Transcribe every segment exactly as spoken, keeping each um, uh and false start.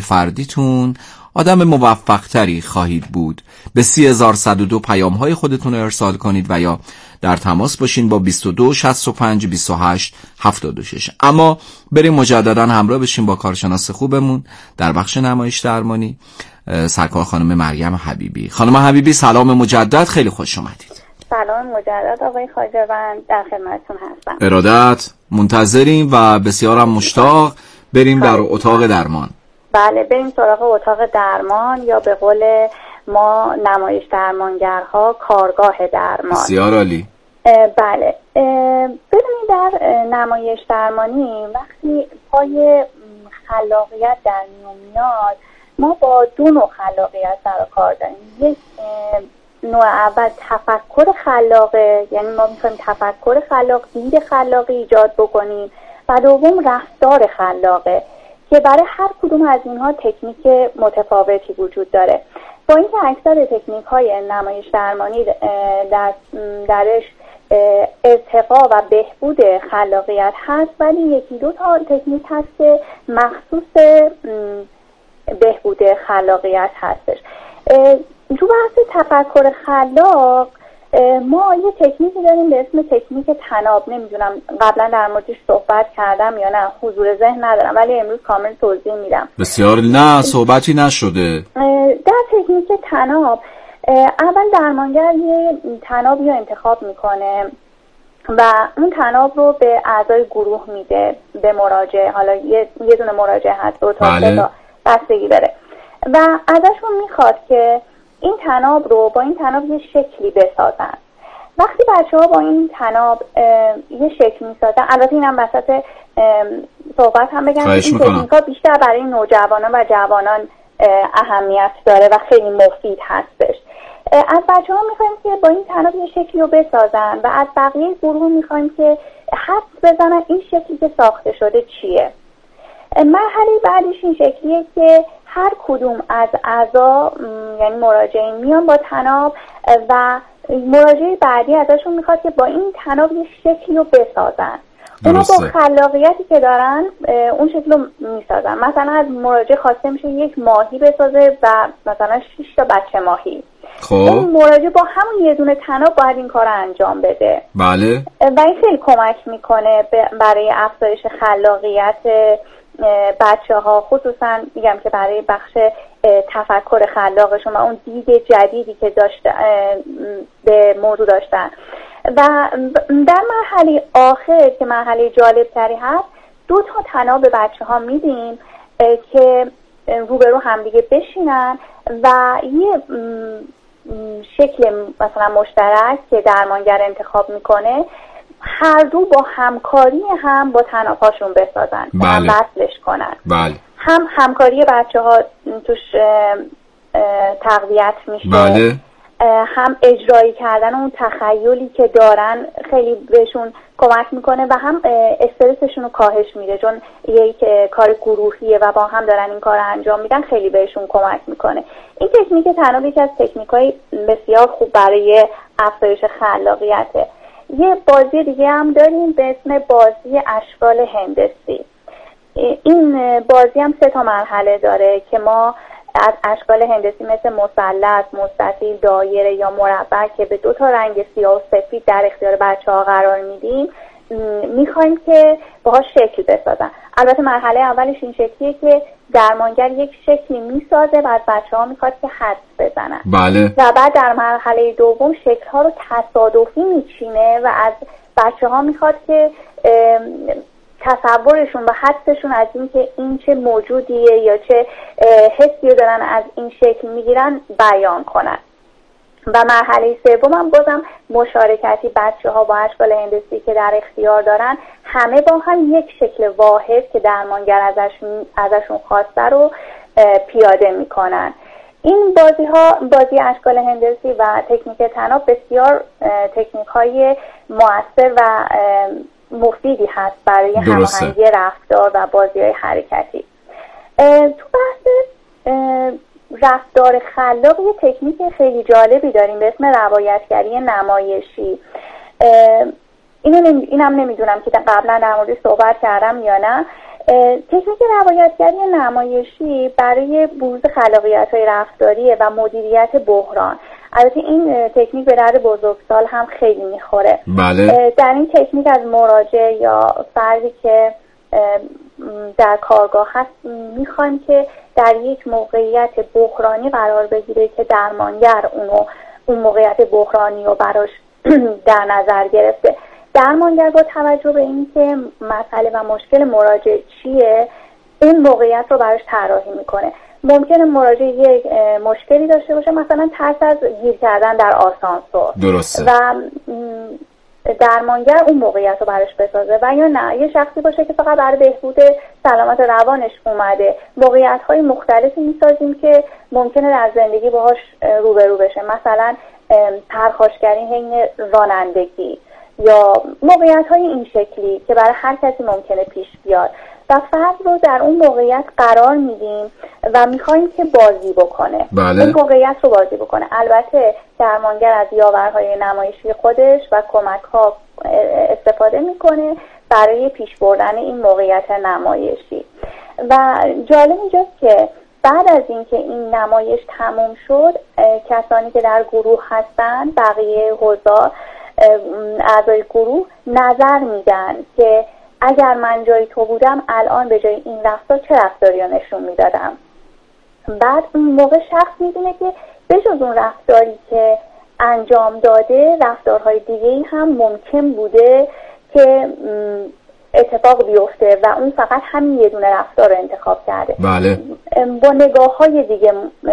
فردیتون آدم موفق تری خواهید بود. به سی هزار و صد و دو پیام های خودتون رو ارسال کنید و یا در تماس باشین با بیست و دو شصت و پنج بیست و هشت هفتاد و شش. اما بریم مجددا همراه بشیم با کارشناس خوبمون در بخش نمایش درمانی، سرکار خانم مریم حبیبی. خانم حبیبی سلام مجدد، خیلی خوش اومدید. سلام مجدد آقای خواجه‌وند، در خدمتتون هستم. ارادت، منتظریم و بسیارم مشتاق. بریم در اتاق درمان. بله بریم سراغ اتاق درمان یا به قول ما نمایش درمانگرها کارگاه درمان. بسیار عالی. بله ببینید در نمایش درمانی وقتی پای خلاقیت در میون میاد ما با دو نوع خلاقیت سر کار داریم. یک نوع اول تفکر خلاقه، یعنی ما میخوایم تفکر خلاق، دید خلاقی ایجاد بکنیم، و دوم رفتار خلاقه که برای هر کدوم از اینها تکنیک متفاوتی وجود داره. با اینکه اکثر تکنیک های نمایش درمانی در درش ارتقا و بهبود خلاقیت هست، ولی یکی دو تا تکنیک هست که مخصوص بهبود خلاقیت هستش. تو بحث تفکر خلاق ما یه تکنیکی داریم به اسم تکنیک طناب. نمیدونم قبلا در موردش صحبت کردم یا نه، حضور ذهن ندارم، ولی امروز کامل توضیح میدم. بسیار نه صحبتی نشده. در تکنیک طناب اول درمانگر یه طنابی رو انتخاب میکنه و اون طناب رو به اعضای گروه میده به مراجع. حالا یه, یه دونه مراجع هست، دو تا سه تا بستگی داره، و ازشون میخواد که این طناب رو با این طناب یه شکلی بسازن. وقتی بچه ها با این طناب یه شکل میسازن، البته اینم وسط صحبت هم بگم این تکنیک ها بیشتر برای نوجوانان و جوانان اهمیت داره و خیلی مفید هستش. از بچه ها میخوایم که با این طناب یه شکلی رو بسازن و از بقیه گروه میخوایم که حدس بزنن این شکلی که ساخته شده چیه. مرحله بعدش این شکلیه که هر کدوم از اعضا یعنی مراجعین میان با طناب و مراجعه بعدی ازشون میخواد که با این طناب یه شکلی رو بسازن. اونا با خلاقیتی که دارن اون شکل رو میسازن. مثلا از مراجع خواسته میشه یک ماهی بسازه و مثلا شش تا بچه ماهی. خب اون مراجع با همون یه دونه طناب باید این کار رو انجام بده. بله. و این خیلی کمک میکنه برای افزایش خلاقیت بچه ها، خصوصا میگم که برای بخش تفکر خلاقشون و اون دید جدیدی که داشته به موضوع داشتن. و در مرحله آخر که مرحله جالب تری هست، دو تا طناب به بچه ها میدیم که روبرو همدیگه بشینن و یه شکل مثلا مشترک که درمانگر انتخاب میکنه هر دو با همکاری هم با طناب‌هاشون بسازن. بله. هم وصلش کنن. بله. هم همکاری بچه ها توش تقویت میشه. بله. هم اجرایی کردن اون تخیلی که دارن خیلی بهشون کمک میکنه و هم استرسشون رو کاهش میده، چون یک کار گروهیه و با هم دارن این کار رو انجام میدن، خیلی بهشون کمک میکنه. این تکنیک طناب یکی از تکنیک‌های بسیار خوب برای افزایش خلاقیته. یه بازی دیگه هم داریم به اسم بازی اشکال هندسی. این بازی هم سه تا مرحله داره که ما از اشکال هندسی مثل مثلث، مستطیل، دایره یا مربع که به دو تا رنگ سیاه و سفید در اختیار بچه‌ها قرار میدیم میخوایم که باهاش شکل بسازن. البته مرحله اولش این شکلیه که درمانگر یک شکلی میسازه و از بچه‌ها میخواد که حدس بزنن. بله. و بعد در مرحله دوم شکل‌ها رو تصادفی میچینه و از بچه‌ها میخواد که تصورشون و حدسشون از این که این چه موجودیه یا چه حسی رو دارن از این شکل میگیرن بیان کنن. و مرحله سوم هم بازم مشارکتی بچه ها با اشکال هندسی که در اختیار دارن همه با هم یک شکل واحد که درمانگر ازشون, ازشون خواسته رو پیاده میکنن. این بازی ها، بازی اشکال هندسی و تکنیک طناب بسیار تکنیک های مؤثر و مفیدی هست برای هماهنگی رفتار و بازی های حرکتی. تو بحث رفتار خلاق یه تکنیک خیلی جالبی داریم به اسم روایتگری نمایشی. اینو نمی... اینم نمیدونم که قبلا در موردش صحبت کردم یا نه. تکنیک روایتگری نمایشی برای بروز خلاقیت‌های رفتاریه و مدیریت بحران. البته این تکنیک به درد بزرگسال هم خیلی میخوره. بله. در این تکنیک از مراجع یا فردی که در کارگاه هست میخوایم که در یک موقعیت بحرانی قرار بگیره که درمانگر اونو اون موقعیت بحرانی رو براش در نظر گرفته. درمانگر با توجه به اینکه مسئله و مشکل مراجع چیه این موقعیت رو براش طراحی میکنه. ممکنه مراجع یک مشکلی داشته باشه، مثلا ترس از گیر کردن در آسانسور. درسته. و درمانگر اون موقعیت رو براش بسازه. و یا نه یه شخصی باشه که فقط برای بهبود سلامت روانش اومده، موقعیت‌های مختلفی میسازیم که ممکنه در زندگی باهاش روبرو بشه، مثلا پرخاشگری حین رانندگی یا موقعیت‌های این شکلی که برای هر کسی ممکنه پیش بیاد و فرد رو در اون موقعیت قرار میدیم و میخوایم که بازی بکنه. بله. اون موقعیت رو بازی بکنه. البته درمانگر از یاورهای نمایشی خودش و کمک‌ها استفاده میکنه برای پیش بردن این موقعیت نمایشی. و جالب اینجاست که بعد از اینکه این نمایش تموم شد، کسانی که در گروه هستن، بقیه حضار، اعضای گروه نظر میدن که اگر من جای تو بودم الان به جای این رفتار چه رفتاری رو نشون میدادم. بعد اون موقع شخص میدونه که به جز اون رفتاری که انجام داده رفتارهای دیگه‌ای هم ممکن بوده که اتفاق بیفته و اون فقط همین یه دونه رفتار رو انتخاب کرده. بله. با نگاه‌های دیگه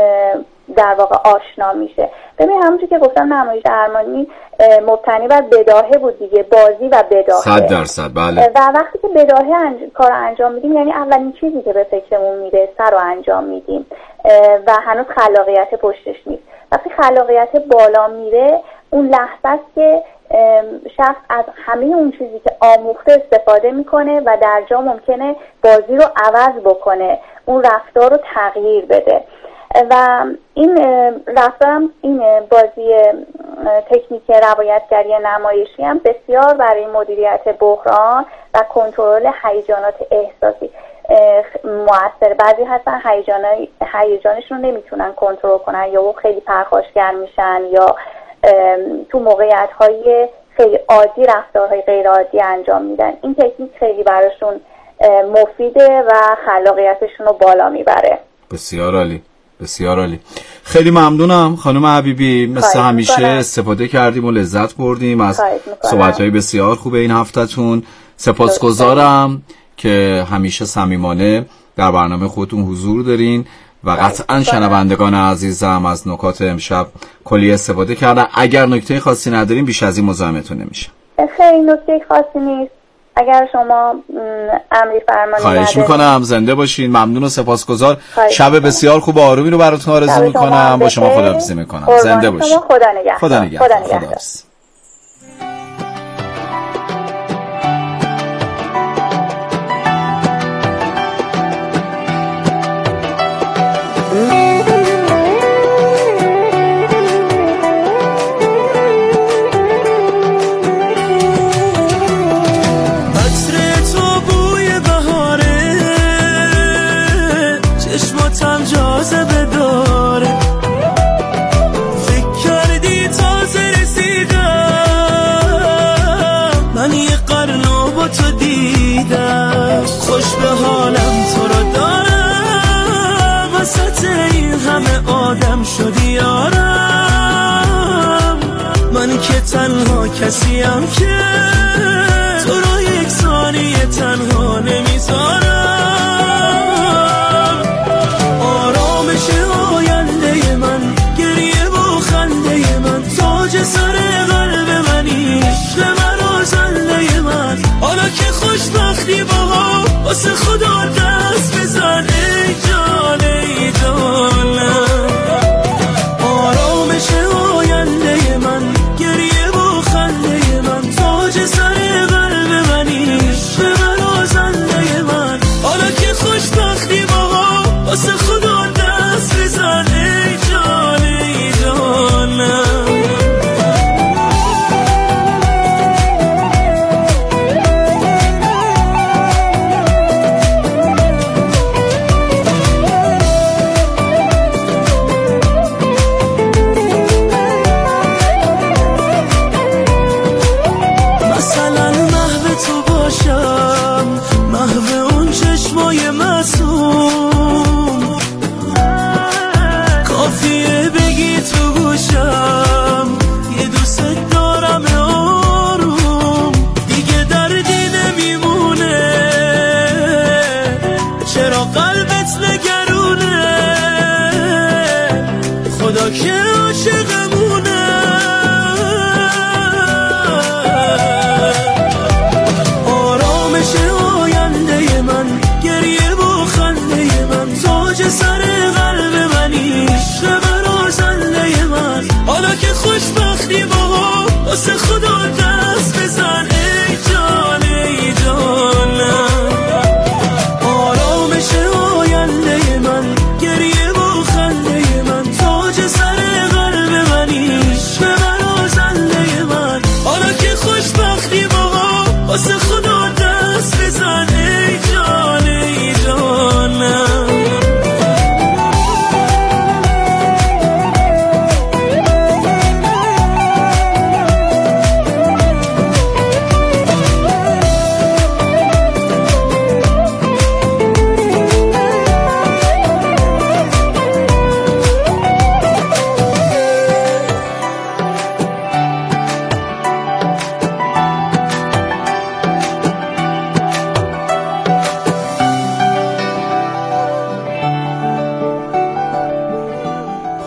در واقع آشنا میشه. ببین همونجور که گفتم نمایش درمانی مبتنی بر بداهه بود دیگه، بازی و بداهه. صد درصد. بله. و وقتی که بداهه انج... کار انجام میدیم یعنی اولین چیزی که به فکرمون میرسه رو انجام میدیم و هنوز خلاقیت پشتش نیست. وقتی خلاقیت بالا میره اون لحظه است که شخص از همه اون چیزی که آموخته استفاده میکنه و در جا ممکنه بازی رو عوض بکنه، اون رفتار رو تغییر بده. و این رفتارم، این بازی تکنیک روایتگری نمایشی هم بسیار برای مدیریت بحران و کنترل هیجانات احساسی موثر. بعضی هستن هیجانای هیجانشون رو نمیتونن کنترل کنن یا خیلی پرخاشگر میشن یا تو موقعیت‌های خیلی عادی رفتارهای غیر عادی انجام میدن. این تکنیک خیلی براشون مفیده و خلاقیتشون رو بالا میبره. بسیار عالی، بسیار عالی. خیلی ممنونم خانم حبیبی، مثل همیشه استفاده کردیم و لذت بردیم از صحبت‌های بسیار خوب این هفته‌تون. سپاسگزارم که همیشه صمیمانه در برنامه خودتون حضور دارین و قطعا شنوندگان عزیزم از نکات امشب کلی استفاده کردن. اگر نکته خاصی نداریم بیش از این مزاحمتون نمیشم. خیلی نکته خاصی نیست. اگر شما امری فرمانی خواهش میکنم. زنده باشین. ممنون و سپاسگزار. شب بسیار خوب و آرومی رو براتون آرزو میکنم. با شما خداحافظی میکنم. زنده باشین. خدا نگهدار. خدا نگهدار. خدا نگهدار. شدی یارم، من که تنها کسیم که تو رو یک ثانیه تنها نمیذارم. آرامش آینده من، گریه و خنده من، تاج سر قلب منی، عشق من و زنده من. حالا که خوشبختی باها واسه خدا دست بزن ای جان ای جانم. آرامش آینده من، گریه و خنده من، تاج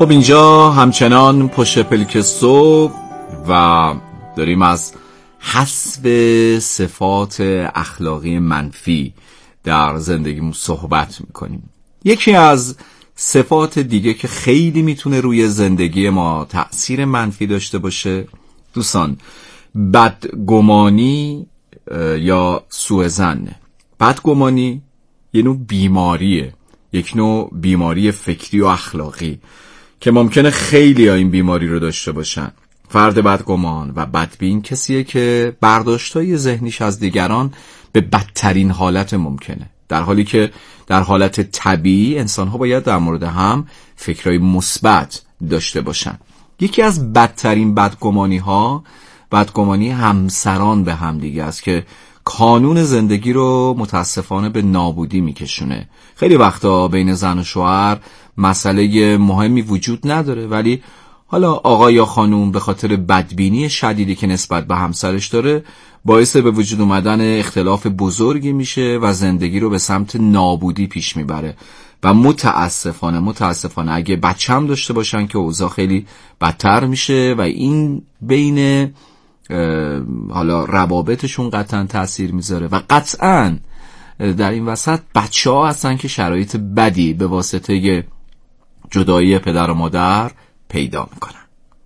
خب اینجا همچنان پشت پلک صبح و داریم از حذف صفات اخلاقی منفی در زندگیمون صحبت میکنیم. یکی از صفات دیگه که خیلی میتونه روی زندگی ما تأثیر منفی داشته باشه دوستان، بدگمانی یا سوء ظن. بدگمانی یه نوع بیماریه، یک نوع بیماری فکری و اخلاقی که ممکنه خیلی ها این بیماری رو داشته باشن. فرد بدگمان و بدبین کسیه که برداشتای ذهنیش از دیگران به بدترین حالت ممکنه، در حالی که در حالت طبیعی انسان‌ها باید در مورد هم فکرای مثبت داشته باشن. یکی از بدترین بدگمانی‌ها بدگمانی همسران به هم دیگه است که کانون زندگی رو متاسفانه به نابودی میکشونه. خیلی وقتا بین زن و شوهر مسئله مهمی وجود نداره، ولی حالا آقا یا خانوم به خاطر بدبینی شدیدی که نسبت به همسرش داره باعث به وجود اومدن اختلاف بزرگی میشه و زندگی رو به سمت نابودی پیش میبره. و متاسفانه متاسفانه اگه بچه هم داشته باشن که اوضاع خیلی بدتر میشه و این بین حالا روابطشون قطعا تأثیر میذاره و قطعا در این وسط بچه ها هستن که شرایط بدی به واسطه جدایی پدر و مادر پیدا میکنن.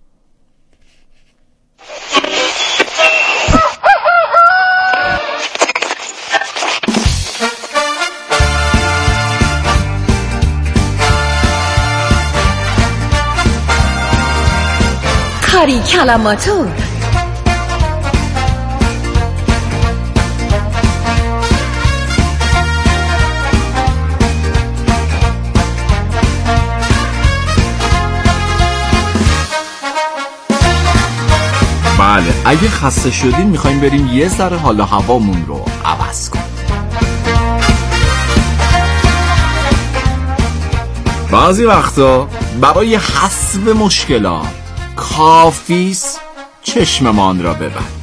کاری کلماتو بله، اگه خسته شدین میخوایم بریم یه ذره حال و هوامون رو عوض کنیم. بعضی وقتا برای حذف مشکلات کافیست چشممان را ببند.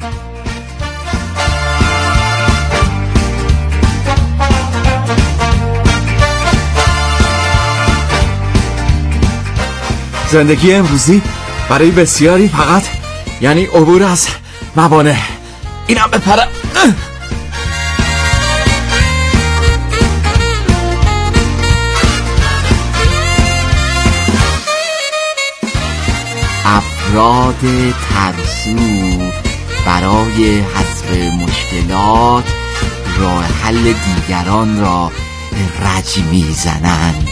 زندگی امروزی برای بسیاری فقط یعنی عبور از موانع. اینم بپره. افراد ترسو برای حذف مشکلات راه حل دیگران را رج میزنند.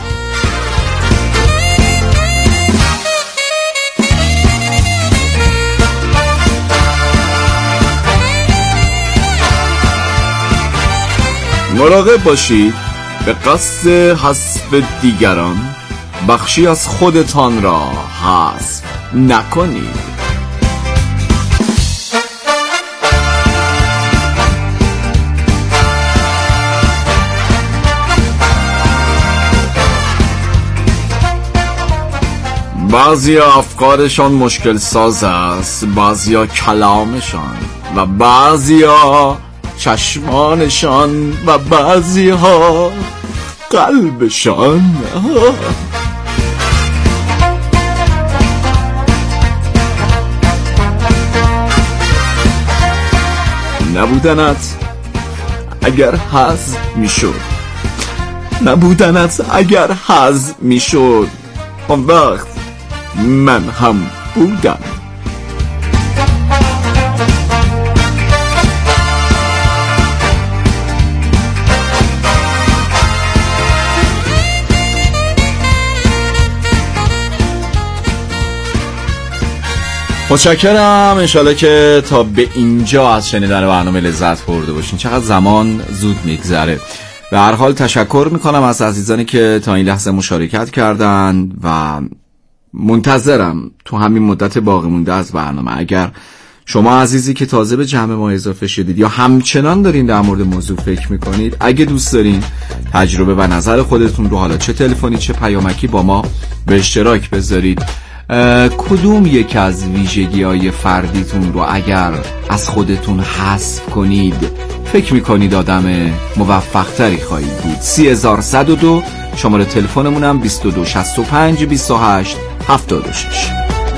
مراقب باشید به قصد حذف دیگران بخشی از خودتان را حذف نکنید. بعضی افکارشان مشکل ساز است، بعضی ها کلامشان و بعضی ها چشمانشان و بعضی ها قلبشان. نبودنت اگر حذف میشد، نبودنت اگر حذف میشد، اون وقت من هم بودم. متشکرم. انشالله که تا به اینجا از شنیدن برنامه لذت برده باشین. چقدر زمان زود میگذره. به هر حال تشکر میکنم از عزیزانی که تا این لحظه مشارکت کردن و منتظرم تو همین مدت باقی مونده از برنامه. اگر شما عزیزی که تازه به جمع ما اضافه شدید یا همچنان دارین در مورد موضوع فکر میکنید، اگه دوست دارین تجربه و نظر خودتون رو حالا چه تلفنی چه پیامکی با ما به اشتراک بذارید، کدوم یک از ویژگی‌های فردیتون رو اگر از خودتون حذف کنید فکر می‌کنید آدم موفق‌تری خواهید بود؟ سی هزار و صد و دو شماره تلفنمونم بیست و دو شصت و پنج بیست و هشت هفتاد و شش.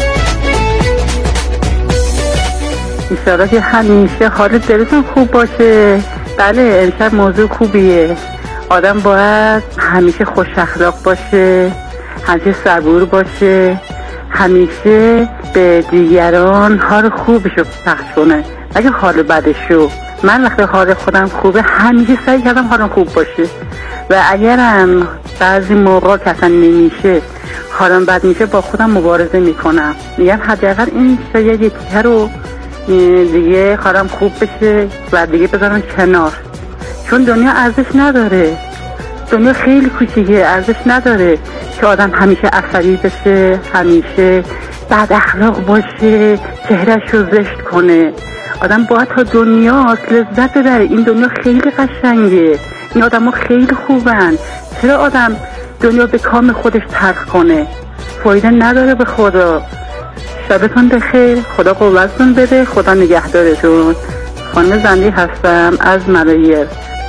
ایشالا که همیشه حالت دلتون خوب باشه. بله امشب موضوع خوبیه. آدم باید همیشه خوش اخلاق باشه، همیشه صبور باشه، همیشه به دیگران حال خوبشو پخش کنه اگه حال بدشو. من وقتی حال خودم خوبه همیشه سعی کردم حالم خوب باشه و اگرم بعضی موقع که اصلا نمیشه حالم بد میشه با خودم مبارزه میکنم، میگم حداقل این شاید یکی‌ها رو دیگه حالم خوب بشه و دیگه بذارم کنار، چون دنیا ارزش نداره. دنیا خیلی کوچیکه، ارزش نداره که آدم همیشه عصبی بشه، همیشه بد اخلاق باشه، چهرهش رو زشت کنه. آدم باید تا دنیا لذت ببره. این دنیا خیلی قشنگه، این آدم ها خیلی خوبن. چرا آدم دنیا به کام خودش تلخ کنه؟ فایده نداره به خدا. شبتون بخیر، خدا قوتتون بده، خدا نگهدارتون. خانم زندی هستم از ملایر.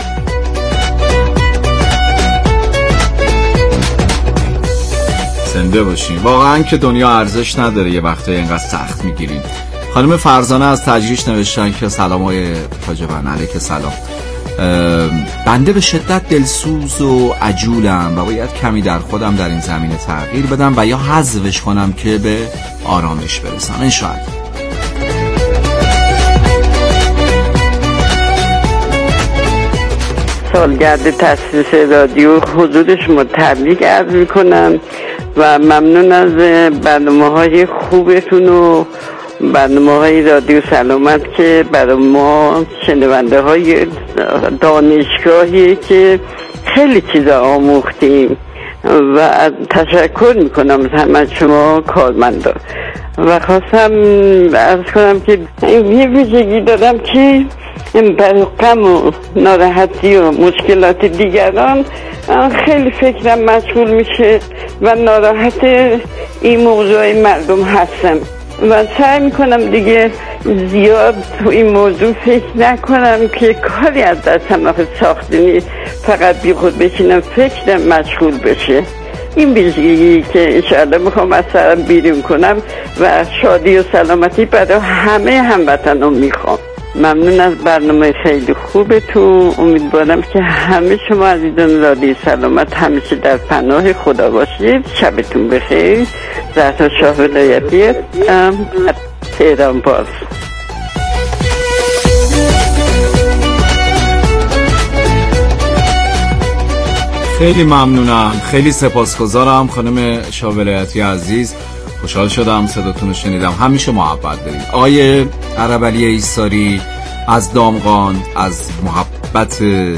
زنده باشین. واقعا که دنیا ارزش نداره یه وقته اینقدر سخت میگیریم. خانم فرزانه از تجریش نوشتن که سلامای حاجبان علیک سلام. بنده به شدت دلسوز و عجولم و باید کمی در خودم در این زمینه تغییر بدم و یا حذفش کنم که به آرامش برسم انشاءالله. سالگرد تأسیس رادیو حضور شما تبریک عرض میکنم و ممنون از برنامه‌های خوبتون و برنامه‌های رادیو سلامت که برای ما شنونده های دانشگاهی که خیلی چیزا آموختیم و از تشکر میکنم از همه شما کارمندان و خواستم عرض کنم که یه ویژگی دارم که برای غم و ناراحتی و مشکلات دیگران خیلی فکرم مشغول میشه و ناراحت این موضوع مردم هستم و سعی میکنم دیگه زیاد تو این موضوع فکر نکنم که کاری از دستم آخه ساخته نیست، فقط بی خود بشینم فکرم مشغول بشه. این ویژگی که انشاءالله میخوام از سرم بیرون کنم و شادی و سلامتی برای همه هموطنان میخوام. ممنون از برنامه خیلی خوبتون. امیدوارم که همه شما عزیزان رادیو سلامت همیشه در پناه خدا باشید. شبتون بخیر. زهرا شاه ولایتی تهران باز. خیلی ممنونم، خیلی سپاسگزارم خانم شاه ولایتی عزیز. خوشحال شدم صداتون رو شنیدم. همیشه محبت دارید. آیه عربعلی ایساری از دامغان، از محبت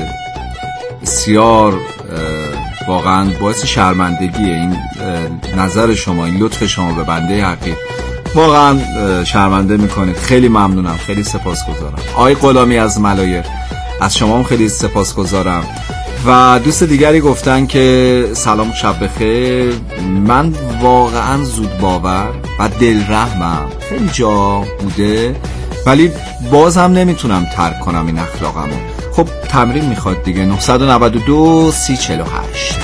بسیار واقعا باعث شرمندگیه این نظر شما، این لطف شما به بنده حقیر واقعا شرمنده میکنید. خیلی ممنونم، خیلی سپاسگزارم. آیه غلامی از ملایر، از شما هم خیلی سپاسگزارم. و دوست دیگری گفتن که سلام شب بخیر. من واقعا زود باور و دلرحمم، خیلی جا بوده ولی باز هم نمیتونم ترک کنم این اخلاقمو. خب تمرین میخواد دیگه. نه نه دو سی چهل و هشت.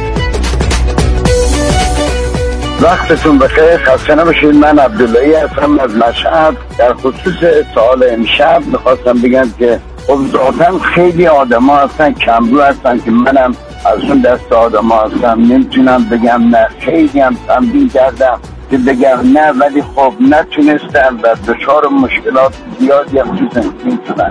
وقتتون بخیر، خسته نباشید. من عبداللهی هستم از مشهد. در خصوص سوال امشب میخواستم بگم که خب ذاتاً خیلی آدم ها هستن کمرو هستن که منم از اون دست آدم ها هستم. نمیتونم بگم نه، خیلی هم تمرین کردم که بگم نه، ولی خب نتونستم و دچار مشکلات زیادی هم تو زندگی شدن.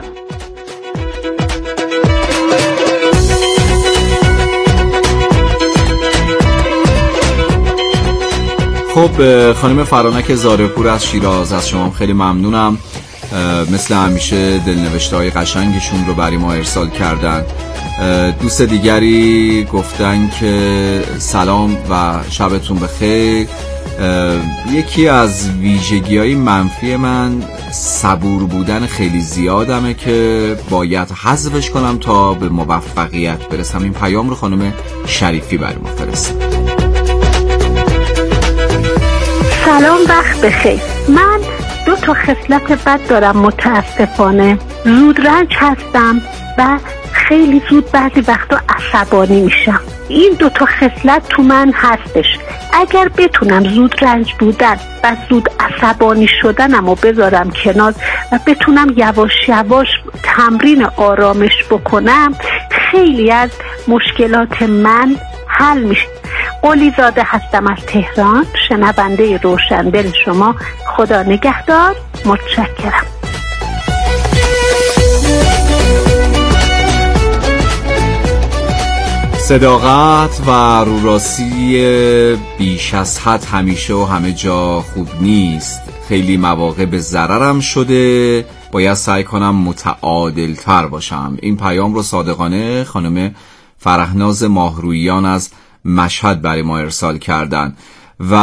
خب خانم فرانک زارپور از شیراز، از شما خیلی ممنونم. مثل همیشه دلنوشته های قشنگشون رو برای ما ارسال کردن. دوست دیگری گفتن که سلام و شبتون بخیر. یکی از ویژگی های منفی من صبور بودن خیلی زیادمه که باید حذفش کنم تا به موفقیت برسم. این پیام رو خانم شریفی برای ما فرستاد. سلام، وقت بخیر. من دو تا خصلت بد دارم متاسفانه. زود رنج هستم و خیلی زود بعضی وقتا عصبانی میشم. این دو تا خصلت تو من هستش. اگر بتونم زود رنج بودن و زود عصبانی شدنم رو بذارم کنار و بتونم یواش یواش تمرین آرامش بکنم، خیلی از مشکلات من حل میشه. قلی زاده هستم از تهران، شنونده روشندل شما. خدا نگهدار. متشکرم. صداقت و روراستی بیش از حد همیشه و همه جا خوب نیست. خیلی مواقع به ضررم شده. باید سعی کنم متعادل تر باشم. این پیام رو صادقانه خانم فرهناز ماهرویان از مشهد برای ما ارسال کردن و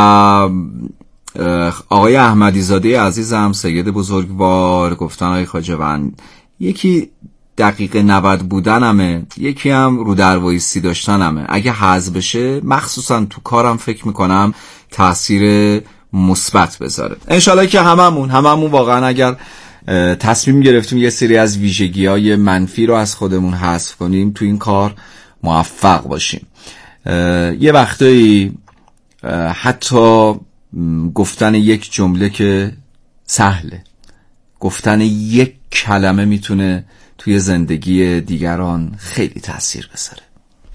آقای احمدی زاده عزیزم، سید بزرگوار، گفتن آقای خواجه‌وند یکی دقیقه نود بودنمه، یکی هم رو در وایسی داشتنمه. اگه حذف بشه مخصوصا تو کارم فکر میکنم تأثیر مثبت بذاره. انشالله که هممون هممون واقعا اگر تصمیم گرفتیم یه سری از ویژگی‌های منفی رو از خودمون حذف کنیم تو این کار موفق باشیم. یه وقتایی حتی گفتن یک جمله که سهله، گفتن یک کلمه میتونه توی زندگی دیگران خیلی تأثیر بذاره.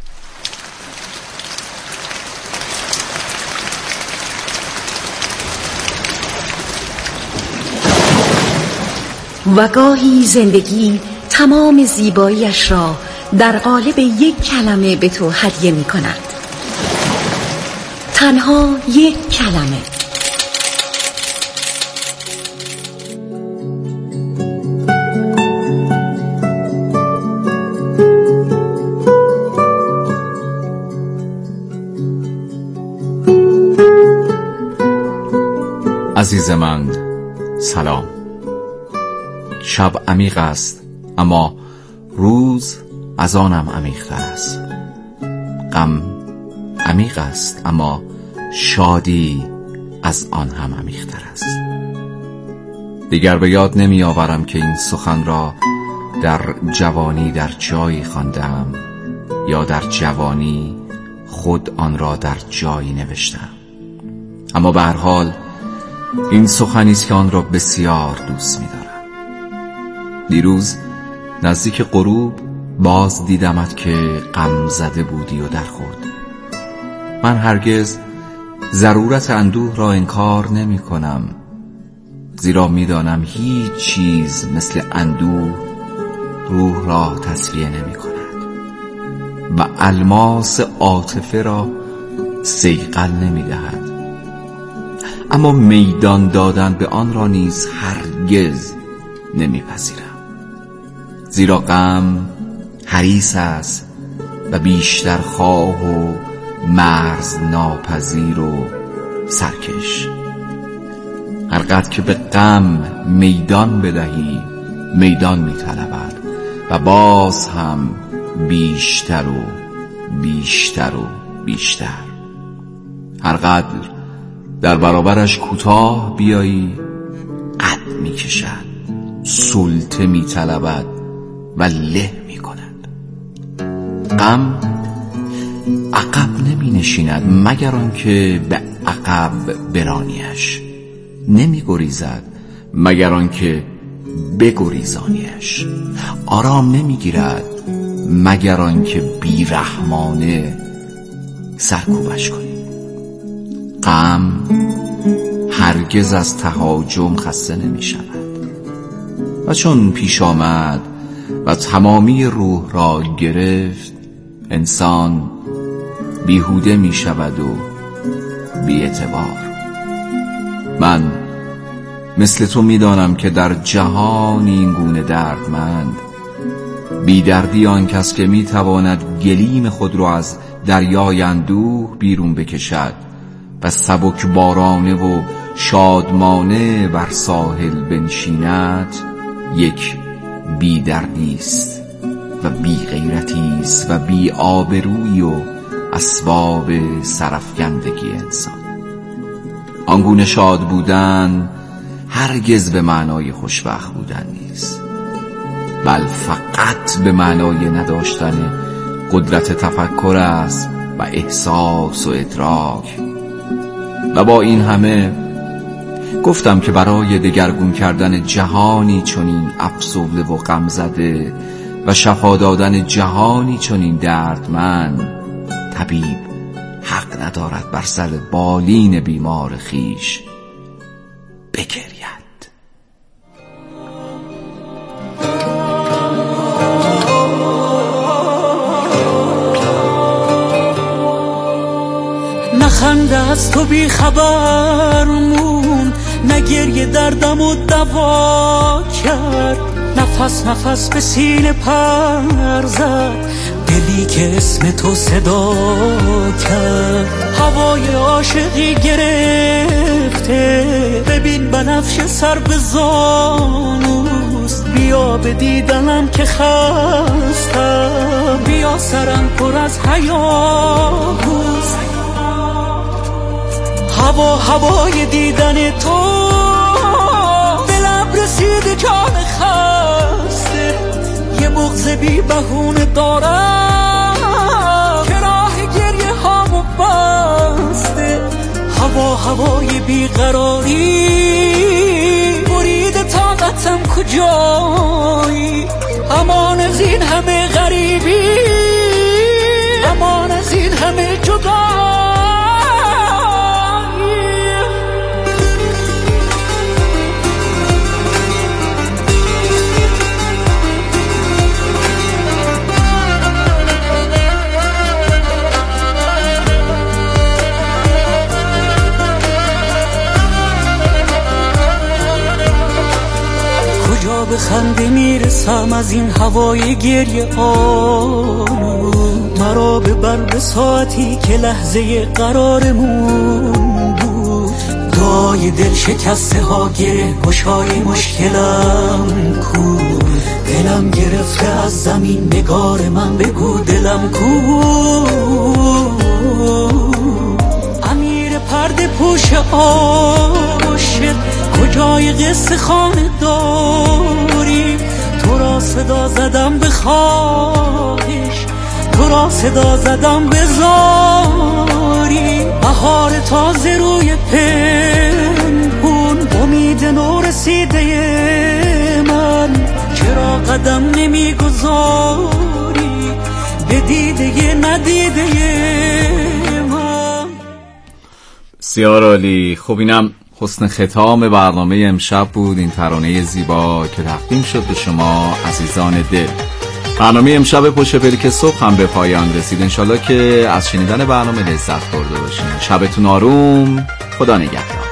و گاهی زندگی تمام زیباییش را در قالب یک کلمه به تو هدیه می کند. تنها یک کلمه. عزیز من سلام. شب عمیق است اما روز از آنم عمیق‌تر است. غم عمیق است اما شادی از آن هم عمیق‌تر است. دیگر به یاد نمی آورم که این سخن را در جوانی در جایی خواندم یا در جوانی خود آن را در جایی نوشتم. اما به هر حال این سخنی است که آن را بسیار دوست می دارم. دیروز نزدیک غروب باز دیدمت که غم زده بودی و در خود. من هرگز ضرورت اندوه را انکار نمی کنم، زیرا می دانم هیچ چیز مثل اندوه روح را تسلیه نمی کند و الماس عاطفه را صیقل نمی دهد. اما میدان دادن به آن را نیز هرگز نمی پذیرم، زیرا غم حریص است و بیشتر خواه و مرز ناپذیر و سرکش. هرقدر که به غم میدان بدهی میدان می طلبد و باز هم بیشتر و بیشتر و بیشتر. هرقدر در برابرش کوتاه بیایی قد می کشد، سلطه می طلبد و له می کند. غم عقب نمی نشیند مگر آنکه به عقب برانیش، نمی گریزد مگر آنکه بگریزانیش، آرام نمی گیرد مگر آنکه بیرحمانه سرکوبش کنی. غم هرگز از تهاجم خسته نمی شود و چون پیش آمد و تمامی روح را گرفت، انسان بیهوده می شود و بی اعتبار. من مثل تو می دانم که در جهان این گونه دردمند بی دردی آن کس که می تواند گلیم خود را از دریای اندوه بیرون بکشد و سبک بارانه و شادمانه بر ساحل بنشیند، یک بی دردی است و بی غیرتی است و بی آبرویی و اسباب سرافکندگی انسان. آنگونه شاد بودن هرگز به معنای خوشبخت بودن نیست، بل فقط به معنای نداشتن قدرت تفکر است و احساس و ادراک. و با این همه گفتم که برای دگرگون کردن جهانی چنین افسرده و غمزده و شفا دادن جهانی چنین دردمند، طبیب حق ندارد بر سر بالین بیمار خیش بگرید. نخنده از تو بی خبر مون، نگریه دردم و دوا کرد، نفس نفس به سینه پر زد، دلی که اسم تو صدا کرد. هوای عاشقی گرفته، ببین بنفش سر به زانوست، بیا به دیدنم که خستم، بیا سرم پر از هیاهوست. هوا هوای دیدن تو، دلم رسید جان خسته، یه بغض بی بهونه دارم که راه گریه هامو بسته. هوا هوای بیقراری، برید طاقتم کجایی، امان از این همه غریبی، امان از این همه جدایی. به خنده میرسم از این هوای گریه آلو، مرا ببر به ساعتی که لحظه قرارمون بود. دعای دل شکسته ها گره گشای مشکلم کو، دلم گرفته از زمین نگار من بگو دلم کو. امیر پرده پوش عاشق کجای قصه خانه داری، تو را صدا زدم به خواهش، تو را صدا زدم به زاری. بهار تازه روی پنهون، امید نو رسیده من، چرا قدم نمیگذاری به دیده ندیده من. بسیار عالی. خب اینم حسن ختام برنامه امشب بود، این ترانه زیبا که تقدیم شد به شما عزیزان دل. برنامه امشب پشت پلک صبح هم به پایان رسید. انشالله که از شنیدن برنامه لذت برده باشین. شبتون آروم، خدا نگهدار.